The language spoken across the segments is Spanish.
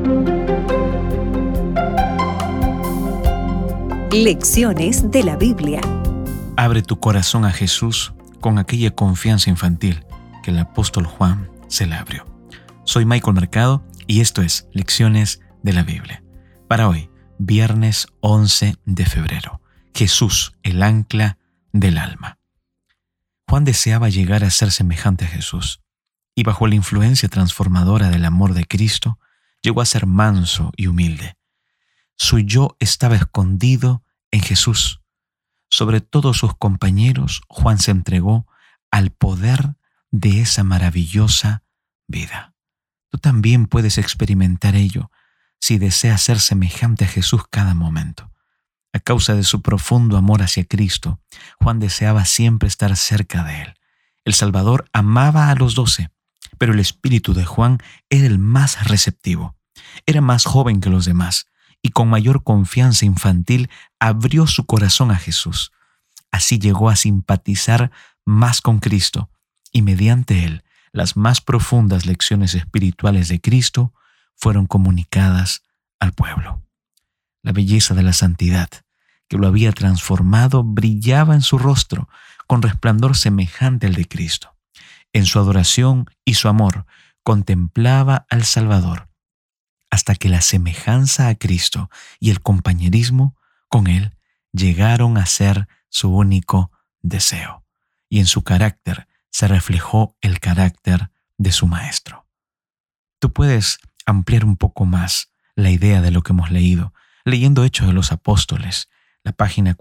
Lecciones de la Biblia. Abre tu corazón a Jesús con aquella confianza infantil que el apóstol Juan se le abrió. Soy Michael Mercado y esto es Lecciones de la Biblia. Para hoy, viernes 11 de febrero, Jesús, el ancla del alma. Juan deseaba llegar a ser semejante a Jesús y bajo la influencia transformadora del amor de Cristo, llegó a ser manso y humilde. Su yo estaba escondido en Jesús. Sobre todos sus compañeros, Juan se entregó al poder de esa maravillosa vida. Tú también puedes experimentar ello si deseas ser semejante a Jesús cada momento. A causa de su profundo amor hacia Cristo, Juan deseaba siempre estar cerca de Él. El Salvador amaba a los 12, pero el espíritu de Juan era el más receptivo. Era más joven que los demás y con mayor confianza infantil abrió su corazón a Jesús. Así llegó a simpatizar más con Cristo y mediante él las más profundas lecciones espirituales de Cristo fueron comunicadas al pueblo. La belleza de la santidad que lo había transformado brillaba en su rostro con resplandor semejante al de Cristo. En su adoración y su amor contemplaba al Salvador, hasta que la semejanza a Cristo y el compañerismo con Él llegaron a ser su único deseo, y en su carácter se reflejó el carácter de su Maestro. Tú puedes ampliar un poco más la idea de lo que hemos leído, leyendo Hechos de los Apóstoles, la página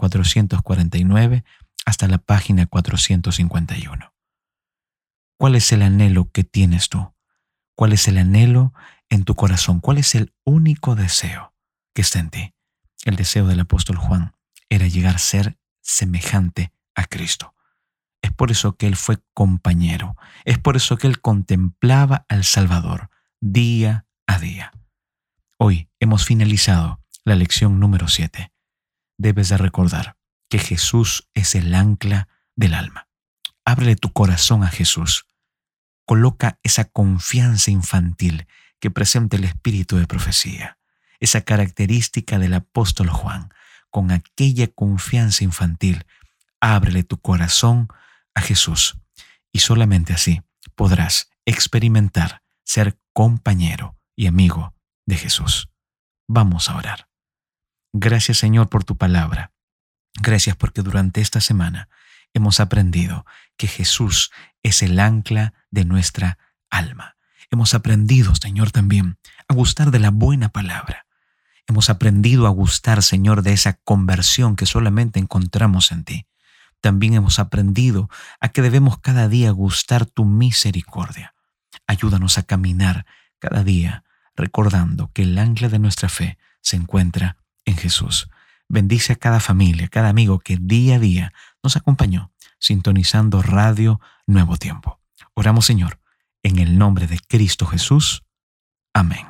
449 hasta la página 451. ¿Cuál es el anhelo que tienes tú? ¿Cuál es el anhelo en tu corazón? ¿Cuál es el único deseo que está en ti? El deseo del apóstol Juan era llegar a ser semejante a Cristo. Es por eso que él fue compañero. Es por eso que él contemplaba al Salvador día a día. Hoy hemos finalizado la lección número 7. Debes de recordar que Jesús es el ancla del alma. Ábrele tu corazón a Jesús. Coloca esa confianza infantil que presenta el espíritu de profecía, esa característica del apóstol Juan. Con aquella confianza infantil, ábrele tu corazón a Jesús y solamente así podrás experimentar ser compañero y amigo de Jesús. Vamos a orar. Gracias, Señor, por tu palabra. Gracias porque durante esta semana hemos aprendido que Jesús es el ancla de nuestra alma. Hemos aprendido, Señor, también a gustar de la buena palabra. Hemos aprendido a gustar, Señor, de esa conversión que solamente encontramos en ti. También hemos aprendido a que debemos cada día gustar tu misericordia. Ayúdanos a caminar cada día recordando que el ancla de nuestra fe se encuentra en Jesús. Bendice a cada familia, a cada amigo que día a día nos acompañó sintonizando Radio Nuevo Tiempo. Oramos, Señor, en el nombre de Cristo Jesús. Amén.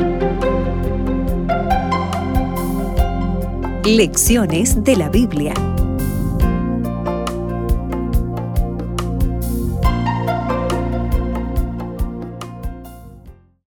Lecciones de la Biblia.